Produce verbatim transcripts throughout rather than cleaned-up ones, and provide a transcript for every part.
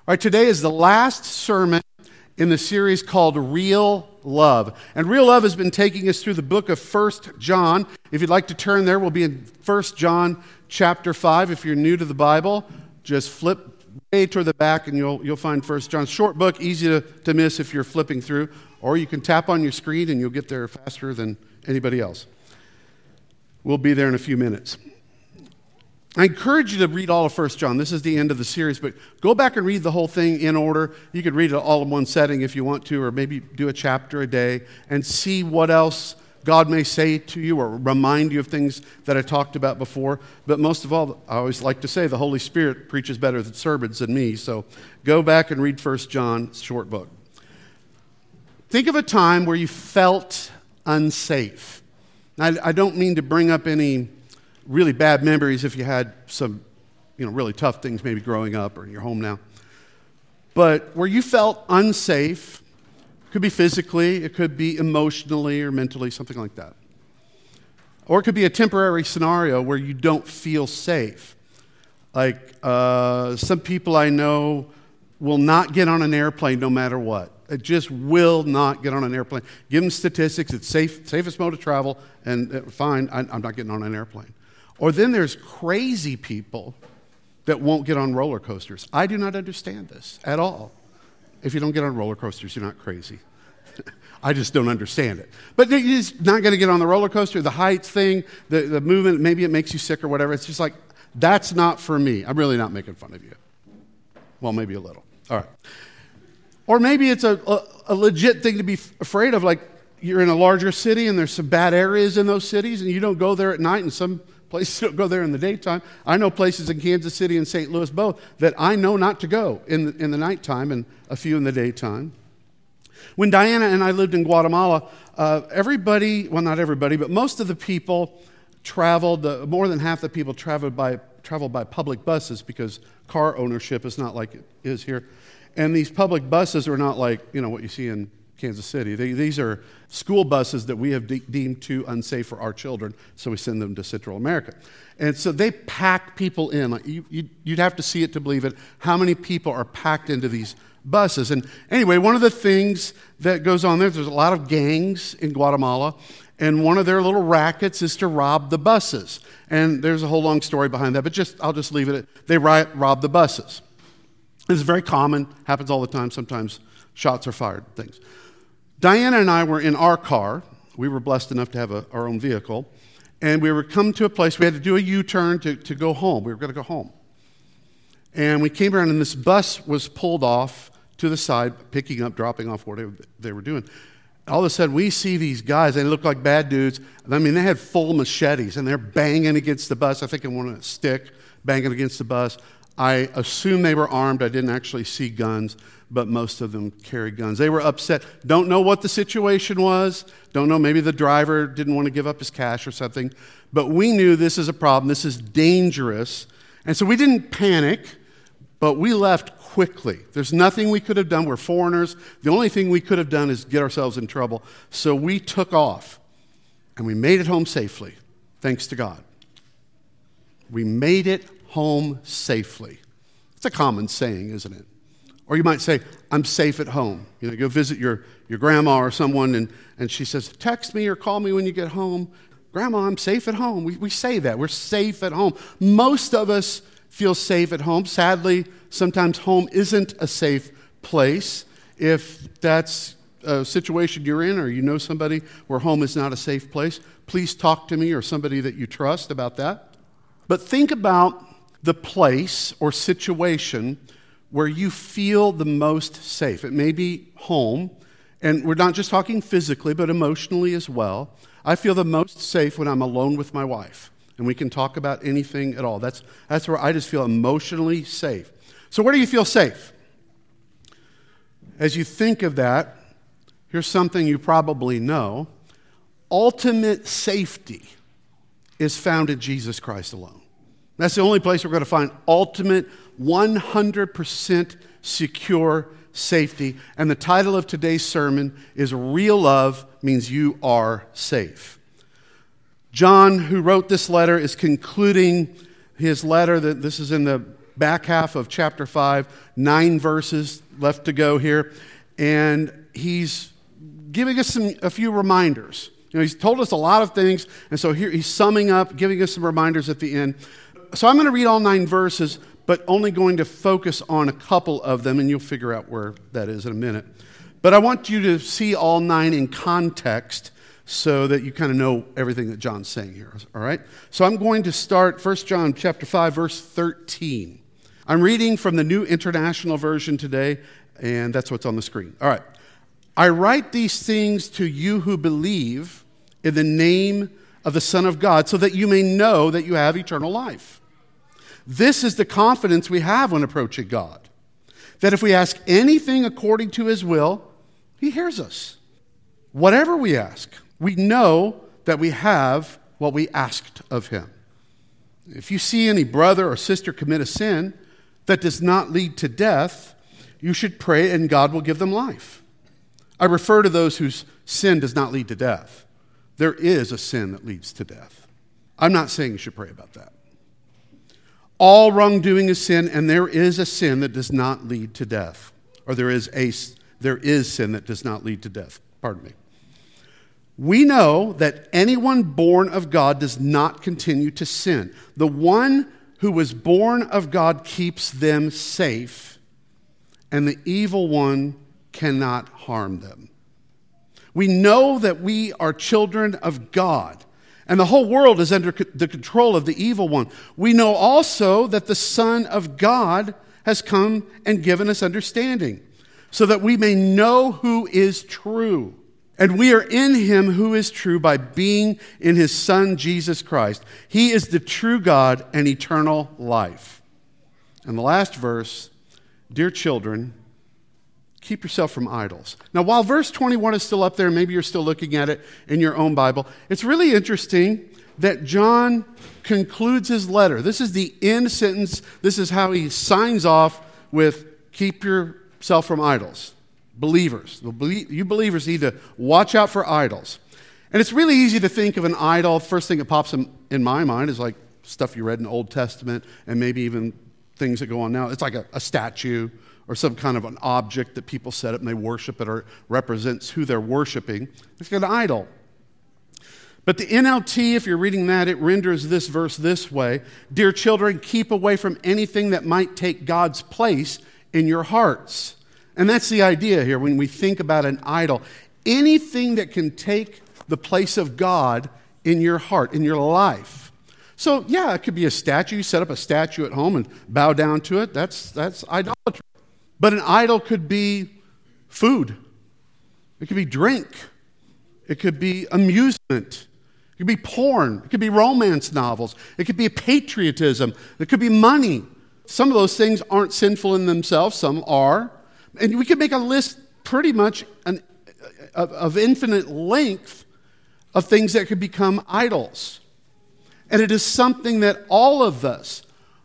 All right, today is the last sermon in the series called Real Love. And Real Love has been taking us through the book of First John. If you'd like to turn there, we'll be in First John chapter five. If you're new to the Bible, just flip way toward the back and you'll you'll find First John. Short book, easy to, to miss if you're flipping through. Or you can tap on your screen and you'll get there faster than anybody else. We'll be there in a few minutes. I encourage you to read all of First John. This is the end of the series, but go back and read the whole thing in order. You could read it all in one setting if you want to, or maybe do a chapter a day and see what else God may say to you or remind you of things that I talked about before. But most of all, I always like to say the Holy Spirit preaches better than sermons than me, so go back and read First John, it's a short book. Think of a time where you felt unsafe. I, I don't mean to bring up any really bad memories if you had some, you know, really tough things maybe growing up or in your home now. But where you felt unsafe, it could be physically, it could be emotionally or mentally, something like that. Or it could be a temporary scenario where you don't feel safe. Like uh, some people I know will not get on an airplane no matter what. It just will not get on an airplane. Give them statistics, it's safe, safest mode of travel, and uh, fine, I, I'm not getting on an airplane. Or then there's crazy people that won't get on roller coasters. I do not understand this at all. If you don't get on roller coasters, you're not crazy. I just don't understand it. But you're just not going to get on the roller coaster, the height thing, the, the movement, maybe it makes you sick or whatever. It's just like, that's not for me. I'm really not making fun of you. Well, maybe a little. All right. Or maybe it's a, a, a legit thing to be f- afraid of, like you're in a larger city and there's some bad areas in those cities and you don't go there at night and some places don't go there in the daytime. I know places in Kansas City and Saint Louis both that I know not to go in the, in the nighttime and a few in the daytime. When Diana and I lived in Guatemala, uh, everybody, well not everybody, but most of the people traveled, uh, more than half the people traveled by traveled by public buses because car ownership is not like it is here. And these public buses are not like, you know, what you see in Kansas City. They, these are school buses that we have de- deemed too unsafe for our children, so we send them to Central America. And so they pack people in. Like you, you, you'd have to see it to believe it, how many people are packed into these buses. And anyway, one of the things that goes on there, there's a lot of gangs in Guatemala, and one of their little rackets is to rob the buses. And there's a whole long story behind that, but just I'll just leave it at, they rob the buses. It's very common, happens all the time, sometimes shots are fired, things. Diana and I were in our car. We were blessed enough to have a, our own vehicle. And we were come to a place, we had to do a U-turn to, to go home. We were going to go home. And we came around and this bus was pulled off to the side, picking up, dropping off, whatever they were doing. All of a sudden, we see these guys, they look like bad dudes. I mean, they had full machetes and they're banging against the bus. I think in one a stick, banging against the bus. I assume they were armed. I didn't actually see guns, but most of them carried guns. They were upset. Don't know what the situation was. Don't know, maybe the driver didn't want to give up his cash or something. But we knew this is a problem. This is dangerous. And so we didn't panic, but we left quickly. There's nothing we could have done. We're foreigners. The only thing we could have done is get ourselves in trouble. So we took off, and we made it home safely, thanks to God. We made it home safely. It's a common saying, isn't it? Or you might say, I'm safe at home. You know, you go visit your, your grandma or someone, and, and she says, text me or call me when you get home. Grandma, I'm safe at home. We, we say that. We're safe at home. Most of us feel safe at home. Sadly, sometimes home isn't a safe place. If that's a situation you're in or you know somebody where home is not a safe place, please talk to me or somebody that you trust about that. But think about the place or situation where you feel the most safe. It may be home, and we're not just talking physically, but emotionally as well. I feel the most safe when I'm alone with my wife, and we can talk about anything at all. That's, that's where I just feel emotionally safe. So where do you feel safe? As you think of that, here's something you probably know. Ultimate safety is found in Jesus Christ alone. That's the only place we're going to find ultimate, one hundred percent secure safety. And the title of today's sermon is Real Love Means You Are Safe. John, who wrote this letter, is concluding his letter. That this is in the back half of chapter five, nine verses left to go here. And he's giving us some, a few reminders. You know, he's told us a lot of things, and so here he's summing up, giving us some reminders at the end. So I'm going to read all nine verses, but only going to focus on a couple of them, and you'll figure out where that is in a minute. But I want you to see all nine in context so that you kind of know everything that John's saying here, all right? So I'm going to start First John chapter five, verse thirteen. I'm reading from the New International Version today, and that's what's on the screen. All right. I write these things to you who believe in the name of the Son of God, so that you may know that you have eternal life. This is the confidence we have when approaching God, that if we ask anything according to his will, he hears us. Whatever we ask, we know that we have what we asked of him. If you see any brother or sister commit a sin that does not lead to death, you should pray and God will give them life. I refer to those whose sin does not lead to death. There is a sin that leads to death. I'm not saying you should pray about that. All wrongdoing is sin, and there is a sin that does not lead to death. Or there is a there is sin that does not lead to death. Pardon me. We know that anyone born of God does not continue to sin. The one who was born of God keeps them safe, and the evil one cannot harm them. We know that we are children of God, and the whole world is under the control of the evil one. We know also that the Son of God has come and given us understanding, so that we may know who is true. And we are in him who is true by being in his Son, Jesus Christ. He is the true God and eternal life. And the last verse, dear children, keep yourself from idols. Now, while verse twenty-one is still up there, maybe you're still looking at it in your own Bible, it's really interesting that John concludes his letter. This is the end sentence. This is how he signs off with, keep yourself from idols. Believers. You believers need to watch out for idols. And it's really easy to think of an idol. First thing that pops in, in my mind is like stuff you read in the Old Testament and maybe even things that go on now. It's like a, a statue or some kind of an object that people set up and they worship it, or it represents who they're worshiping. It's like an idol. But the N L T, if you're reading that, it renders this verse this way: dear children, keep away from anything that might take God's place in your hearts. And that's the idea here when we think about an idol. Anything that can take the place of God in your heart, in your life. So, yeah, it could be a statue. You set up a statue at home and bow down to it. That's, that's idolatry. But an idol could be food. It could be drink. It could be amusement. It could be porn. It could be romance novels. It could be patriotism. It could be money. Some of those things aren't sinful in themselves. Some are. And we could make a list pretty much an, of, of infinite length of things that could become idols. And it is something that all of us,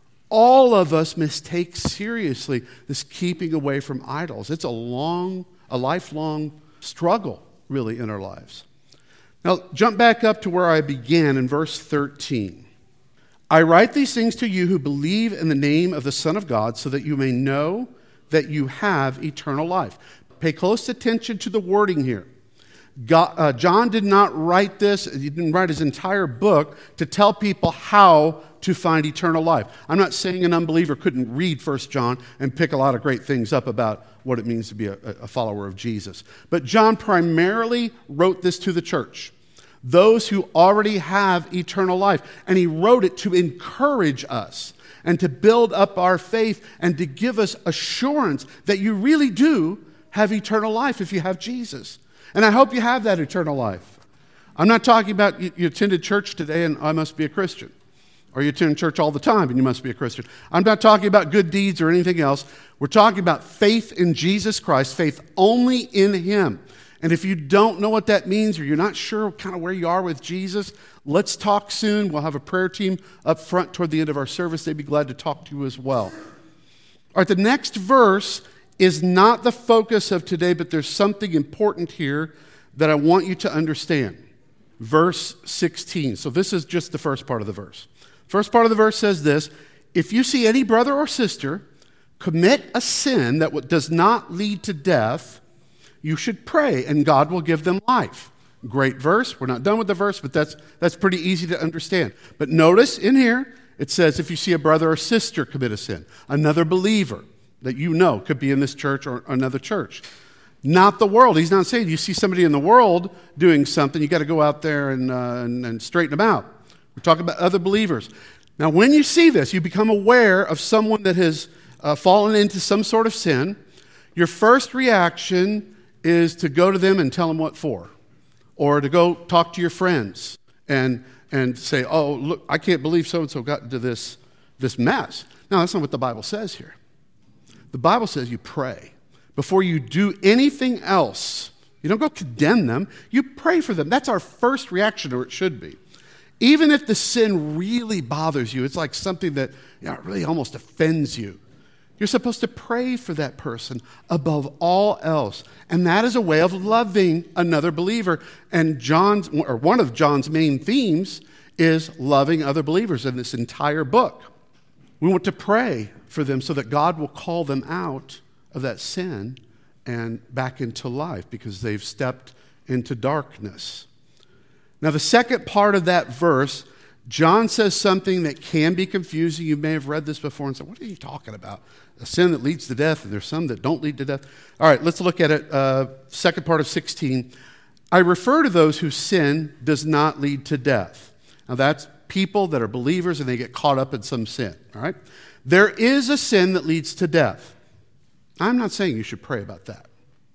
all of us must take seriously, this keeping away from idols. It's a long, a lifelong struggle, really, in our lives. Now, jump back up to where I began in verse thirteen. I write these things to you who believe in the name of the Son of God, so that you may know that you have eternal life. Pay close attention to the wording here. God, uh, John did not write this, he didn't write his entire book to tell people how to find eternal life. I'm not saying an unbeliever couldn't read First John and pick a lot of great things up about what it means to be a, a follower of Jesus. But John primarily wrote this to the church, those who already have eternal life. And he wrote it to encourage us and to build up our faith and to give us assurance that you really do have eternal life if you have Jesus. And I hope you have that eternal life. I'm not talking about you, you attended church today and I must be a Christian. Or you attend church all the time and you must be a Christian. I'm not talking about good deeds or anything else. We're talking about faith in Jesus Christ, faith only in him. And if you don't know what that means, or you're not sure kind of where you are with Jesus, let's talk soon. We'll have a prayer team up front toward the end of our service. They'd be glad to talk to you as well. All right, the next verse is not the focus of today, but there's something important here that I want you to understand. Verse sixteen. So this is just the first part of the verse. First part of the verse says this: if you see any brother or sister commit a sin that does not lead to death, you should pray, and God will give them life. Great verse. We're not done with the verse, but that's that's pretty easy to understand. But notice in here, it says if you see a brother or sister commit a sin, another believer that you know could be in this church or another church. Not the world. He's not saying you see somebody in the world doing something, you got to go out there and, uh, and, and straighten them out. We're talking about other believers. Now, when you see this, you become aware of someone that has uh, fallen into some sort of sin. Your first reaction is to go to them and tell them what for, or to go talk to your friends and and say, oh, look, I can't believe so-and-so got into this, this mess. No, that's not what the Bible says here. The Bible says you pray. Before you do anything else, you don't go condemn them, you pray for them. That's our first reaction, or it should be. Even if the sin really bothers you, it's like something that you know, really almost offends you. You're supposed to pray for that person above all else. And that is a way of loving another believer. And John's, or one of John's main themes is loving other believers in this entire book. We want to pray for them so that God will call them out of that sin and back into life because they've stepped into darkness. Now, the second part of that verse, John says something that can be confusing. You may have read this before and said, what are you talking about? A sin that leads to death, and there's some that don't lead to death. All right, let's look at it. Uh, second part of sixteen. I refer to those whose sin does not lead to death. Now, that's people that are believers and they get caught up in some sin. All right? There is a sin that leads to death. I'm not saying you should pray about that.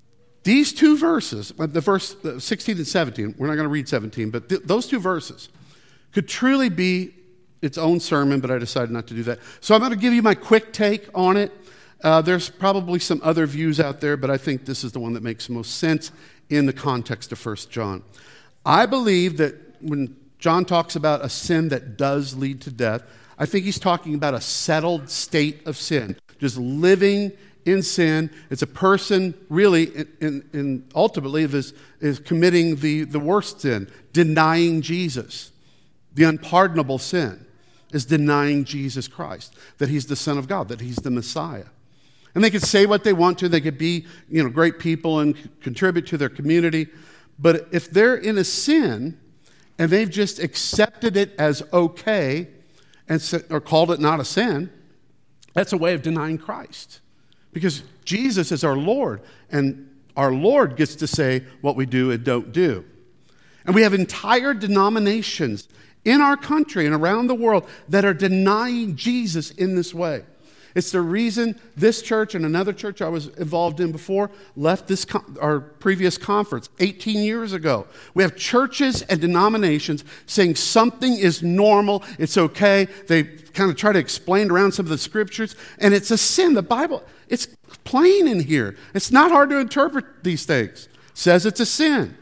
These two verses, the verse sixteen and seventeen, we're not going to read seventeen, but th- those two verses could truly be its own sermon, but I decided not to do that. So I'm going to give you my quick take on it. Uh, there's probably some other views out there, but I think this is the one that makes the most sense in the context of First John. I believe that when John talks about a sin that does lead to death, I think he's talking about a settled state of sin, just living in sin. It's a person really, in, in, in ultimately, is, is committing the, the worst sin, denying Jesus. The unpardonable sin is denying Jesus Christ, that he's the Son of God, that he's the Messiah. And they could say what they want to. They could be, you know, great people and c- contribute to their community. But if they're in a sin and they've just accepted it as okay and sa- or called it not a sin, that's a way of denying Christ. Because Jesus is our Lord, and our Lord gets to say what we do and don't do. And we have entire denominations in our country and around the world that are denying Jesus in this way. It's the reason this church and another church I was involved in before left this con- our previous conference eighteen years ago. We have churches and denominations saying something is normal, it's okay. They kind of try to explain around some of the scriptures, and it's a sin. The Bible, it's plain in here. It's not hard to interpret these things. It says it's a sin.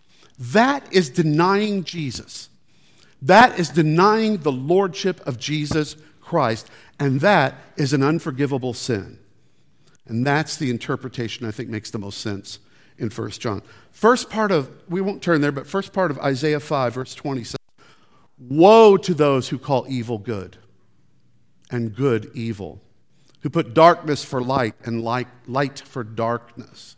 That is denying Jesus. That is denying the lordship of Jesus Christ, and that is an unforgivable sin. And that's the interpretation I think makes the most sense in First John. First part of, we won't turn there, but first part of Isaiah five, verse twenty says, woe to those who call evil good and good evil, who put darkness for light and light, light for darkness.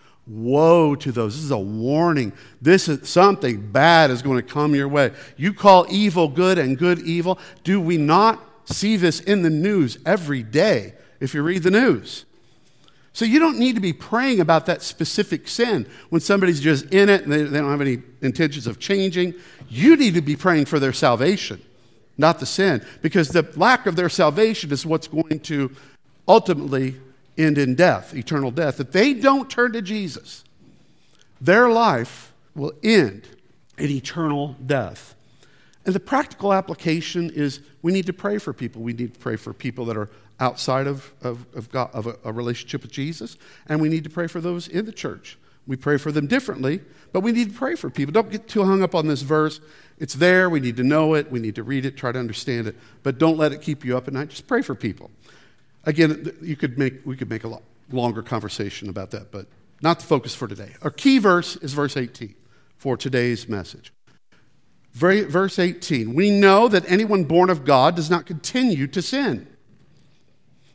Woe to those. This is a warning. This is something bad is going to come your way. You call evil good and good evil. Do we not see this in the news every day if you read the news? So you don't need to be praying about that specific sin when somebody's just in it and they, they don't have any intentions of changing. You need to be praying for their salvation, not the sin, because the lack of their salvation is what's going to ultimately end in death, eternal death. If they don't turn to Jesus, their life will end in eternal death. And the practical application is we need to pray for people. We need to pray for people that are outside of, of, of, God, of a, a relationship with Jesus, and we need to pray for those in the church. We pray for them differently, but we need to pray for people. Don't get too hung up on this verse. It's there. We need to know it. We need to read it, try to understand it, but don't let it keep you up at night. Just pray for people. Again, you could make we could make a lot longer conversation about that, but not the focus for today. Our key verse is verse eighteen for today's message. Verse eighteen, we know that anyone born of God does not continue to sin,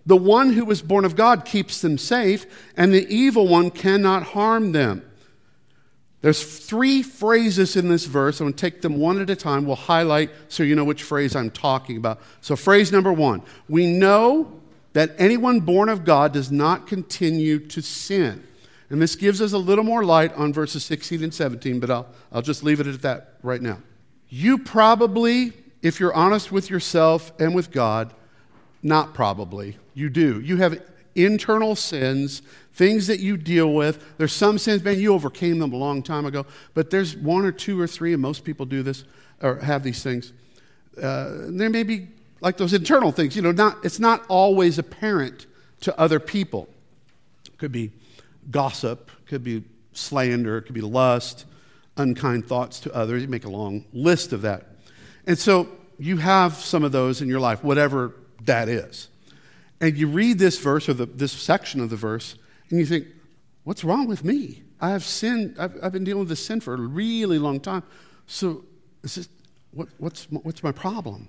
The one who was born of God keeps them safe, and the evil one cannot harm them. There's three phrases in this verse. I'm going to take them one at a time. We'll highlight so you know which phrase I'm talking about. So phrase number one, we know that anyone born of God does not continue to sin. And this gives us a little more light on verses sixteen and seventeen, but I'll, I'll just leave it at that right now. You probably, if you're honest with yourself and with God, not probably, you do. You have internal sins, things that you deal with. There's some sins, man, you overcame them a long time ago, but there's one or two or three, and most people do this, or have these things. Uh, there may be like those internal things, you know, not it's not always apparent to other people. It could be gossip, could be slander, it could be lust, unkind thoughts to others. You make a long list of that. And so you have some of those in your life, whatever that is. And you read this verse or the, this section of the verse, and you think, what's wrong with me? I have sinned. I've, I've been dealing with this sin for a really long time. So is this, what, what's, what's my problem?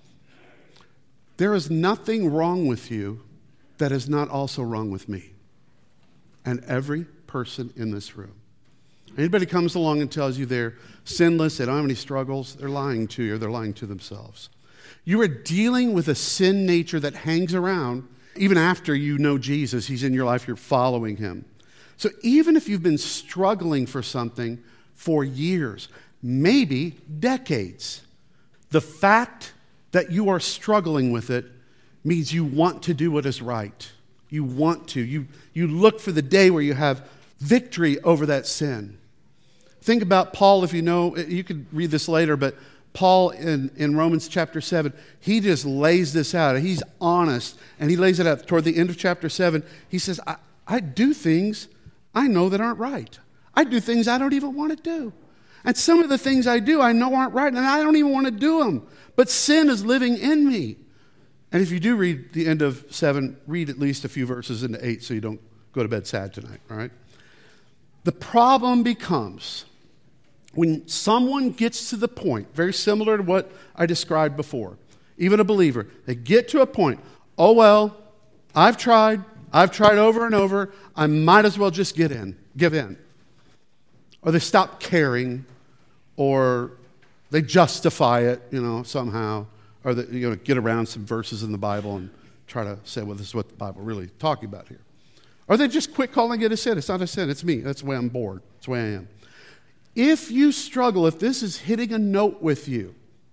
There is nothing wrong with you that is not also wrong with me and every person in this room. Anybody comes along and tells you they're sinless, they don't have any struggles, they're lying to you or they're lying to themselves. You are dealing with a sin nature that hangs around even after you know Jesus. He's in your life, you're following him. So even if you've been struggling for something for years, maybe decades, the fact that you are struggling with it means you want to do what is right. You want to. You, you look for the day where you have victory over that sin. Think about Paul, if you know, you could read this later, but Paul in, in Romans chapter seven, he just lays this out. He's honest, and he lays it out toward the end of chapter seven. He says, I, I do things I know that aren't right. I do things I don't even want to do. And some of the things I do I know aren't right, and I don't even want to do them. But sin is living in me. And if you do read the end of seven, read at least a few verses into eight so you don't go to bed sad tonight, all right? The problem becomes when someone gets to the point, very similar to what I described before, even a believer, they get to a point, oh, well, I've tried, I've tried over and over, I might as well just get in, give in. Or they stop caring, or they justify it, you know, somehow, or they, you know, get around some verses in the Bible and try to say, well, this is what the Bible really talking about here. Or they just quit calling it a sin. It's not a sin, it's me. That's the way I'm bored. That's the way I am. If you struggle, if this is hitting a note with you,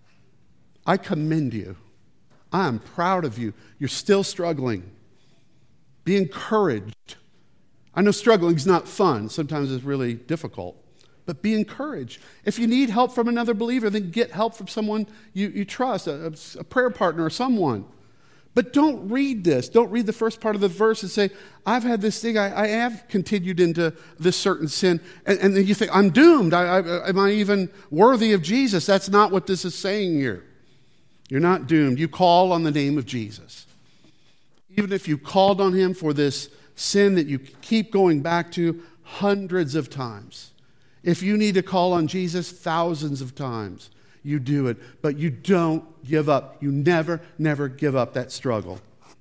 I commend you. I am proud of you. You're still struggling. Be encouraged. I know struggling is not fun. Sometimes it's really difficult. But be encouraged. If you need help from another believer, then get help from someone you, you trust, a, a prayer partner or someone. But don't read this. Don't read the first part of the verse and say, I've had this thing. I, I have continued into this certain sin. And, and then you think, I'm doomed. I, I, am I even worthy of Jesus? That's not what this is saying here. You're not doomed. You call on the name of Jesus. Even if you called on him for this sin that you keep going back to hundreds of times. If you need to call on Jesus thousands of times, you do it. But you don't give up. You never, never give up that struggle.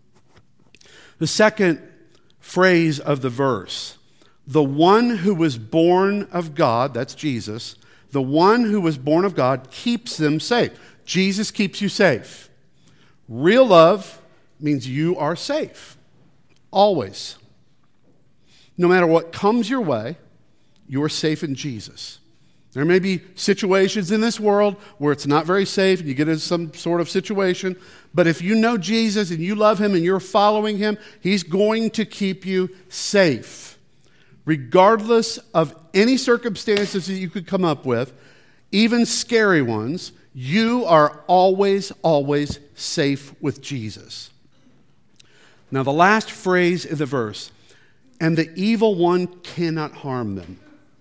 The second phrase of the verse, the one who was born of God, that's Jesus, the one who was born of God keeps them safe. Jesus keeps you safe. Real love means you are safe. Always. No matter what comes your way, you are safe in Jesus. There may be situations in this world where it's not very safe and you get into some sort of situation, but if you know Jesus and you love him and you're following him, he's going to keep you safe. Regardless of any circumstances that you could come up with, even scary ones, you are always, always safe with Jesus. Now, the last phrase in the verse, and the evil one cannot harm them.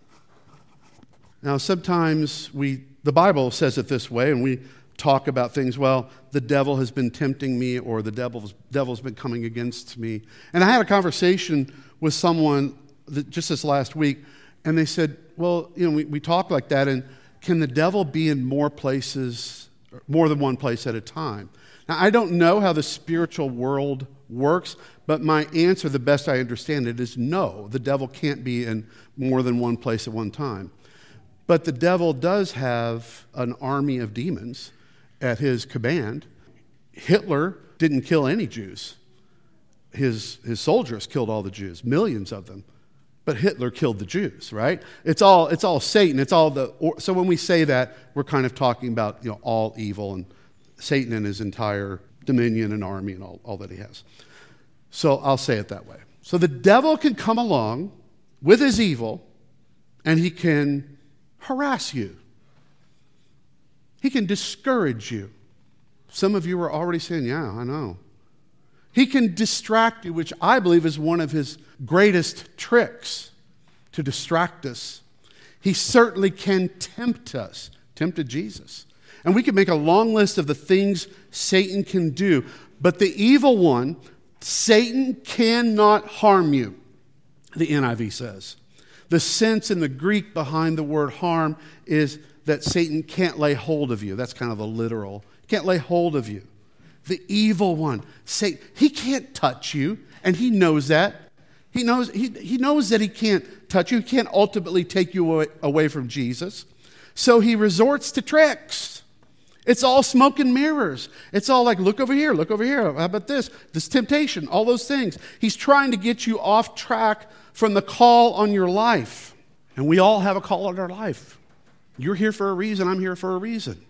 Now, sometimes we, the Bible says it this way, and we talk about things, well, the devil has been tempting me, or the devil's, devil's been coming against me. And I had a conversation with someone that, just this last week, and they said, well, you know, we, we talk like that, and can the devil be in more places, more than one place at a time? Now, I don't know how the spiritual world works, but my answer, the best I understand it, is no. The devil can't be in more than one place at one time. But the devil does have an army of demons at his command. Hitler didn't kill any Jews. His, his soldiers killed all the Jews, millions of them. But Hitler killed the Jews, right? It's all, it's all Satan. It's all the. Or, so when we say that, we're kind of talking about, you know, all evil and Satan and his entire dominion and army and all, all that he has. So I'll say it that way. So the devil can come along with his evil and he can harass you. He can discourage you. Some of you are already saying, yeah, I know. He can distract you, which I believe is one of his greatest tricks, to distract us. He certainly can tempt us, tempted Jesus. And we can make a long list of the things Satan can do. But the evil one, Satan cannot harm you, the N I V says. The sense in the Greek behind the word harm is that Satan can't lay hold of you. That's kind of the literal. Can't lay hold of you. The evil one, Satan, he can't touch you, and he knows that. He knows, he, he knows that he can't touch you. He can't ultimately take you away, away from Jesus. So he resorts to tricks. It's all smoke and mirrors. It's all like, look over here, look over here. How about this? This temptation, all those things. He's trying to get you off track from the call on your life. And we all have a call on our life. You're here for a reason. I'm here for a reason.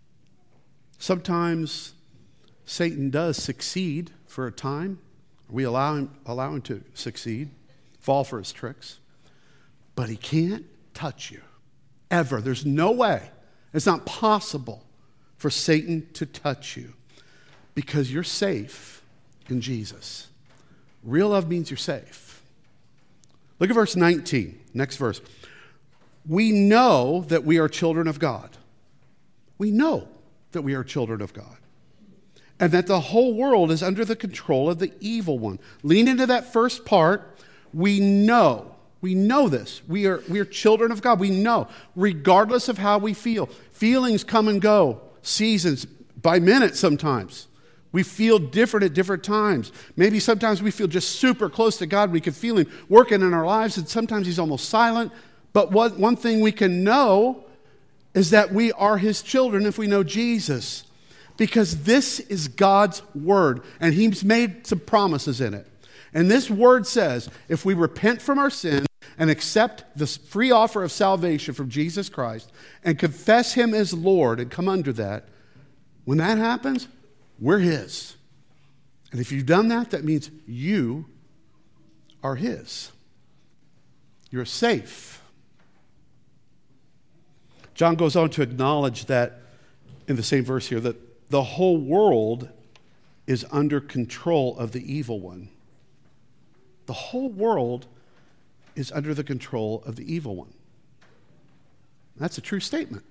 Sometimes Satan does succeed for a time. We allow him, allow him to succeed, fall for his tricks. But he can't touch you, ever. There's no way. It's not possible for Satan to touch you because you're safe in Jesus. Real love means you're safe. Look at verse nineteen, next verse. We know that we are children of God. We know that we are children of God. And that the whole world is under the control of the evil one. Lean into that first part. We know. We know this. We are, we are children of God. We know, regardless of how we feel. Feelings come and go. Seasons, by minutes sometimes. We feel different at different times. Maybe sometimes we feel just super close to God. We can feel him working in our lives, and sometimes he's almost silent. But one, one thing we can know is that we are his children if we know Jesus. Because this is God's word, and he's made some promises in it. And this word says, if we repent from our sins and accept the free offer of salvation from Jesus Christ and confess him as Lord and come under that, when that happens, we're his. And if you've done that, that means you are his. You're safe. John goes on to acknowledge that in the same verse here, that the whole world is under control of the evil one. The whole world is under the control of the evil one. That's a true statement.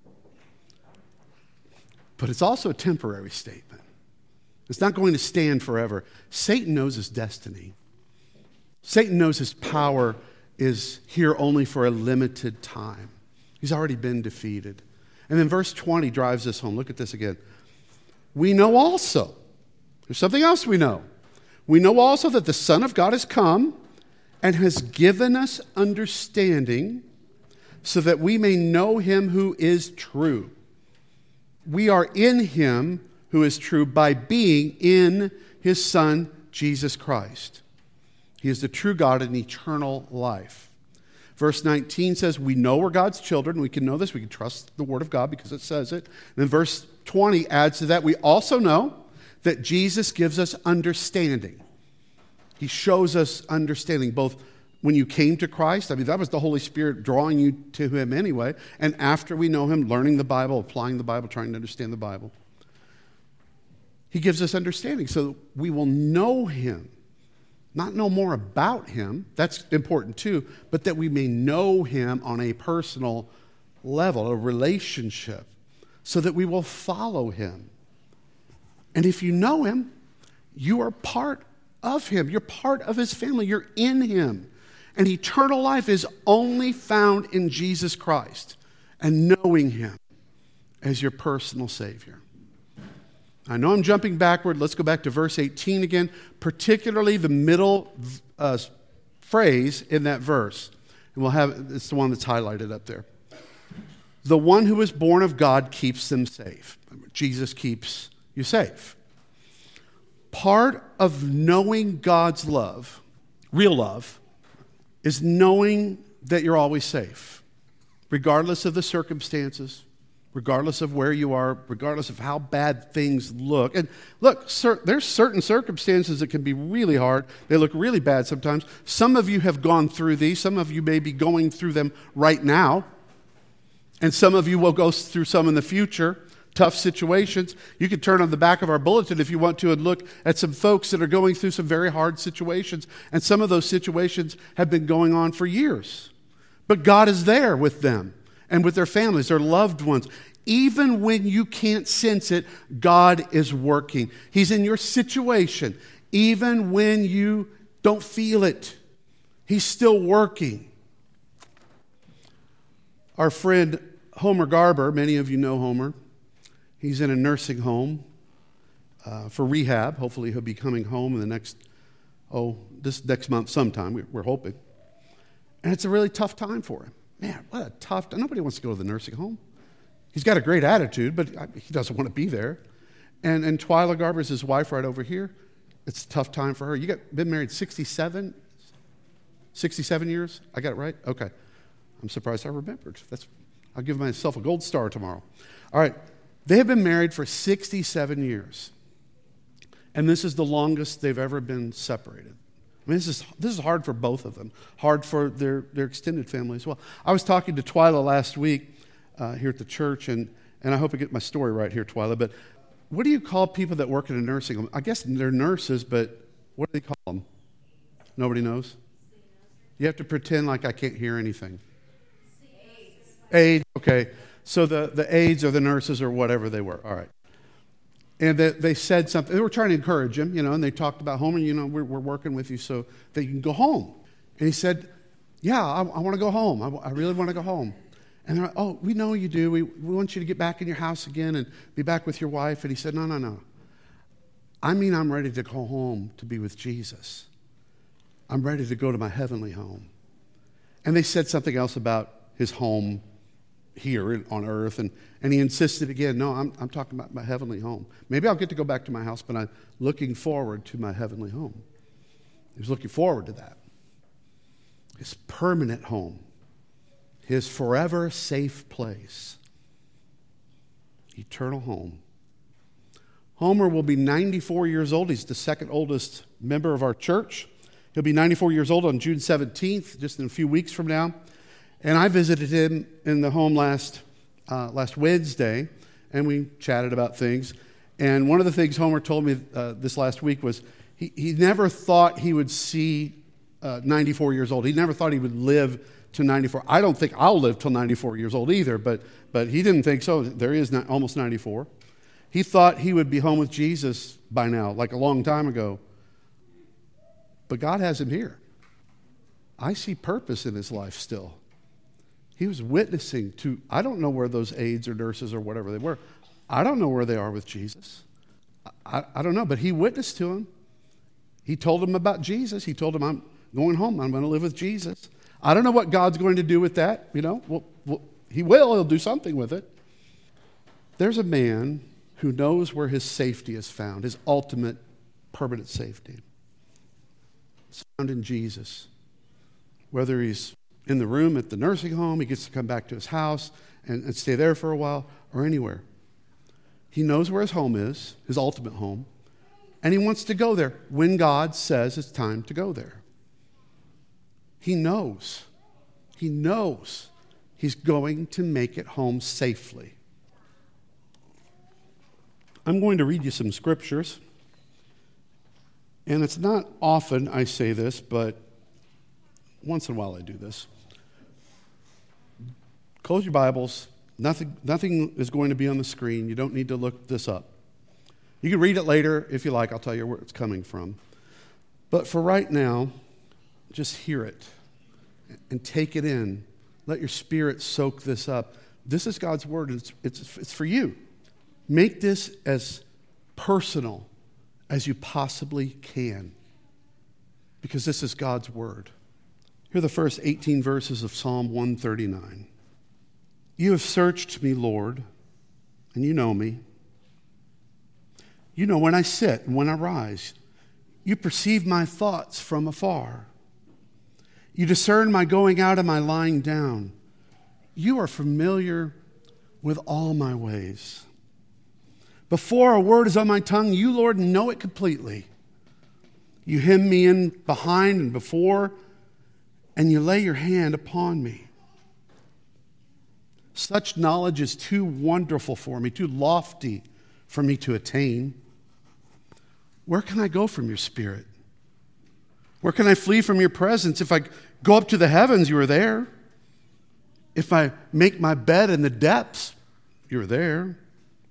But it's also a temporary statement. It's not going to stand forever. Satan knows his destiny. Satan knows his power is here only for a limited time. He's already been defeated. And then verse twenty drives this home. Look at this again. We know also, there's something else we know. We know also that the Son of God has come and has given us understanding so that we may know him who is true. We are in him who is true by being in his Son, Jesus Christ. He is the true God and eternal life. Verse nineteen says, we know we're God's children. We can know this. We can trust the word of God because it says it. And then verse twenty adds to that, we also know that Jesus gives us understanding. He shows us understanding, both when you came to Christ. I mean, that was the Holy Spirit drawing you to him anyway. And after we know him, learning the Bible, applying the Bible, trying to understand the Bible. He gives us understanding so we will know him. Not know more about him, that's important too, but that we may know him on a personal level, a relationship, so that we will follow him. And if you know him, you are part of him. You're part of his family. You're in him. And eternal life is only found in Jesus Christ and knowing him as your personal Savior. I know I'm jumping backward. Let's go back to verse eighteen again, particularly the middle uh, phrase in that verse. And we'll have, it's the one that's highlighted up there. The one who is born of God keeps them safe. Jesus keeps you safe. Part of knowing God's love, real love, is knowing that you're always safe, regardless of the circumstances, regardless of where you are, regardless of how bad things look. And look, cer- there's certain circumstances that can be really hard. They look really bad sometimes. Some of you have gone through these. Some of you may be going through them right now. And some of you will go through some in the future, tough situations. You can turn on the back of our bulletin if you want to and look at some folks that are going through some very hard situations. And some of those situations have been going on for years. But God is there with them and with their families, their loved ones. Even when you can't sense it, God is working. He's in your situation. Even when you don't feel it, He's still working. Our friend Homer Garber, many of you know Homer. He's in a nursing home uh, for rehab. Hopefully he'll be coming home in the next, oh, this next month sometime, we're hoping. And it's a really tough time for him. Man, what a tough time. Nobody wants to go to the nursing home. He's got a great attitude, but he doesn't want to be there. And, and Twyla Garber is his wife right over here. It's a tough time for her. You got been married sixty-seven? sixty-seven years? I got it right? Okay. I'm surprised I remembered. That's, I'll give myself a gold star tomorrow. All right. They have been married for sixty-seven years. And this is the longest they've ever been separated. I mean, this is this is hard for both of them. Hard for their, their extended family as well. I was talking to Twyla last week uh, here at the church, and, and I hope I get my story right here, Twyla, but what do you call people that work in a nursing home? I guess they're nurses, but what do they call them? Nobody knows? You have to pretend like I can't hear anything. Aides, okay. So the, the aides or the nurses or whatever they were. All right. And they, they said something. They were trying to encourage him, you know, and they talked about home, and, you know, we're, we're working with you so that you can go home. And he said, yeah, I, I want to go home. I, I really want to go home. And they're like, oh, we know you do. We, we want you to get back in your house again and be back with your wife. And he said, no, no, no. I mean, I'm ready to go home to be with Jesus. I'm ready to go to my heavenly home. And they said something else about his home here on earth, and, and he insisted again, no, I'm, I'm talking about my heavenly home. Maybe I'll get to go back to my house, but I'm looking forward to my heavenly home. He was looking forward to that. His permanent home, his forever safe place, eternal home. Homer will be ninety-four years old. He's the second oldest member of our church. He'll be ninety-four years old on June seventeenth, just in a few weeks from now. And I visited him in the home last uh, last Wednesday, and we chatted about things. And one of the things Homer told me uh, this last week was he, he never thought he would see uh, ninety-four years old. He never thought he would live to ninety-four. I don't think I'll live till ninety-four years old either, but but he didn't think so. There he is, not, almost ninety-four. He thought he would be home with Jesus by now, like a long time ago. But God has him here. I see purpose in his life still. He was witnessing to, I don't know where those aides or nurses or whatever they were. I don't know where they are with Jesus. I, I don't know, but he witnessed to him. He told him about Jesus. He told him, I'm going home. I'm going to live with Jesus. I don't know what God's going to do with that. You know, well, well, he will. He'll do something with it. There's a man who knows where his safety is found, his ultimate permanent safety. It's found in Jesus. Whether he's in the room at the nursing home, he gets to come back to his house and, and stay there for a while, or anywhere. He knows where his home is, his ultimate home, and he wants to go there when God says it's time to go there. He knows. He knows he's going to make it home safely. I'm going to read you some scriptures, and it's not often I say this, but once in a while I do this. Close your Bibles. Nothing, nothing is going to be on the screen. You don't need to look this up. You can read it later if you like. I'll tell you where it's coming from. But for right now, just hear it and take it in. Let your spirit soak this up. This is God's word. It's, it's, it's for you. Make this as personal as you possibly can, because this is God's word. Here are the first eighteen verses of Psalm one thirty-nine. You have searched me, Lord, and you know me. You know when I sit and when I rise. You perceive my thoughts from afar. You discern my going out and my lying down. You are familiar with all my ways. Before a word is on my tongue, you, Lord, know it completely. You hem me in behind and before, and you lay your hand upon me. Such knowledge is too wonderful for me, too lofty for me to attain. Where can I go from your spirit? Where can I flee from your presence? If I go up to the heavens, you are there. If I make my bed in the depths, you're there.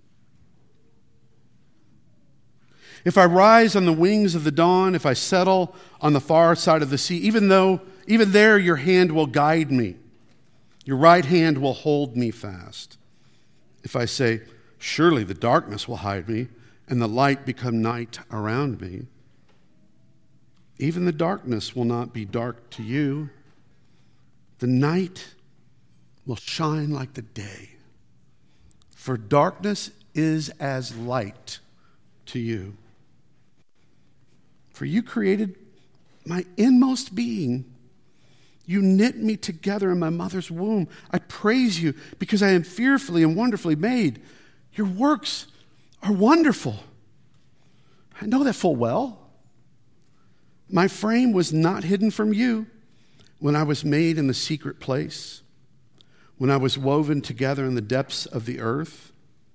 If I rise on the wings of the dawn, if I settle on the far side of the sea, even though, even there your hand will guide me. Your right hand will hold me fast. If I say, surely the darkness will hide me, and the light become night around me, even the darkness will not be dark to you. The night will shine like the day, for darkness is as light to you. For you created my inmost being. You knit me together in my mother's womb. I praise you because I am fearfully and wonderfully made. Your works are wonderful. I know that full well. My frame was not hidden from you when I was made in the secret place, when I was woven together in the depths of the earth.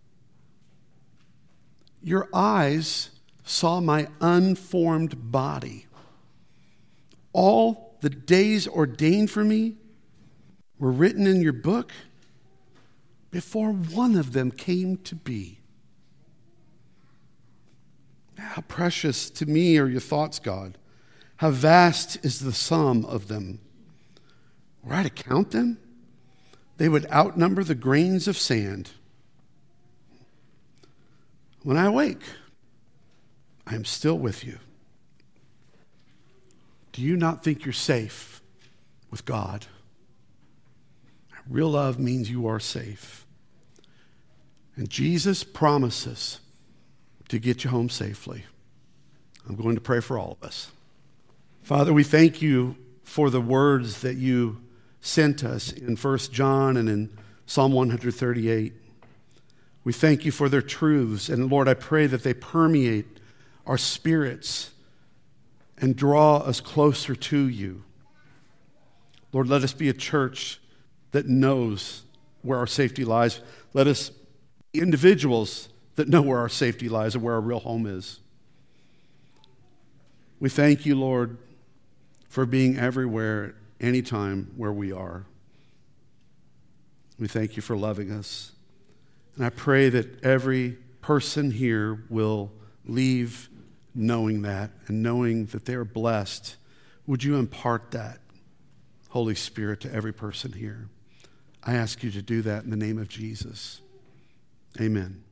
Your eyes saw my unformed body. All the days ordained for me were written in your book before one of them came to be. How precious to me are your thoughts, God. How vast is the sum of them. Were I to count them, they would outnumber the grains of sand. When I awake, I am still with you. Do you not think you're safe with God? Real love means you are safe. And Jesus promises to get you home safely. I'm going to pray for all of us. Father, we thank you for the words that you sent us in First John and in Psalm one thirty-eight. We thank you for their truths. And Lord, I pray that they permeate our spirits and draw us closer to you. Lord, let us be a church that knows where our safety lies. Let us be individuals that know where our safety lies and where our real home is. We thank you, Lord, for being everywhere, anytime where we are. We thank you for loving us. And I pray that every person here will leave knowing that and knowing that they're blessed. Would you impart that, Holy Spirit, to every person here? I ask you to do that in the name of Jesus. Amen.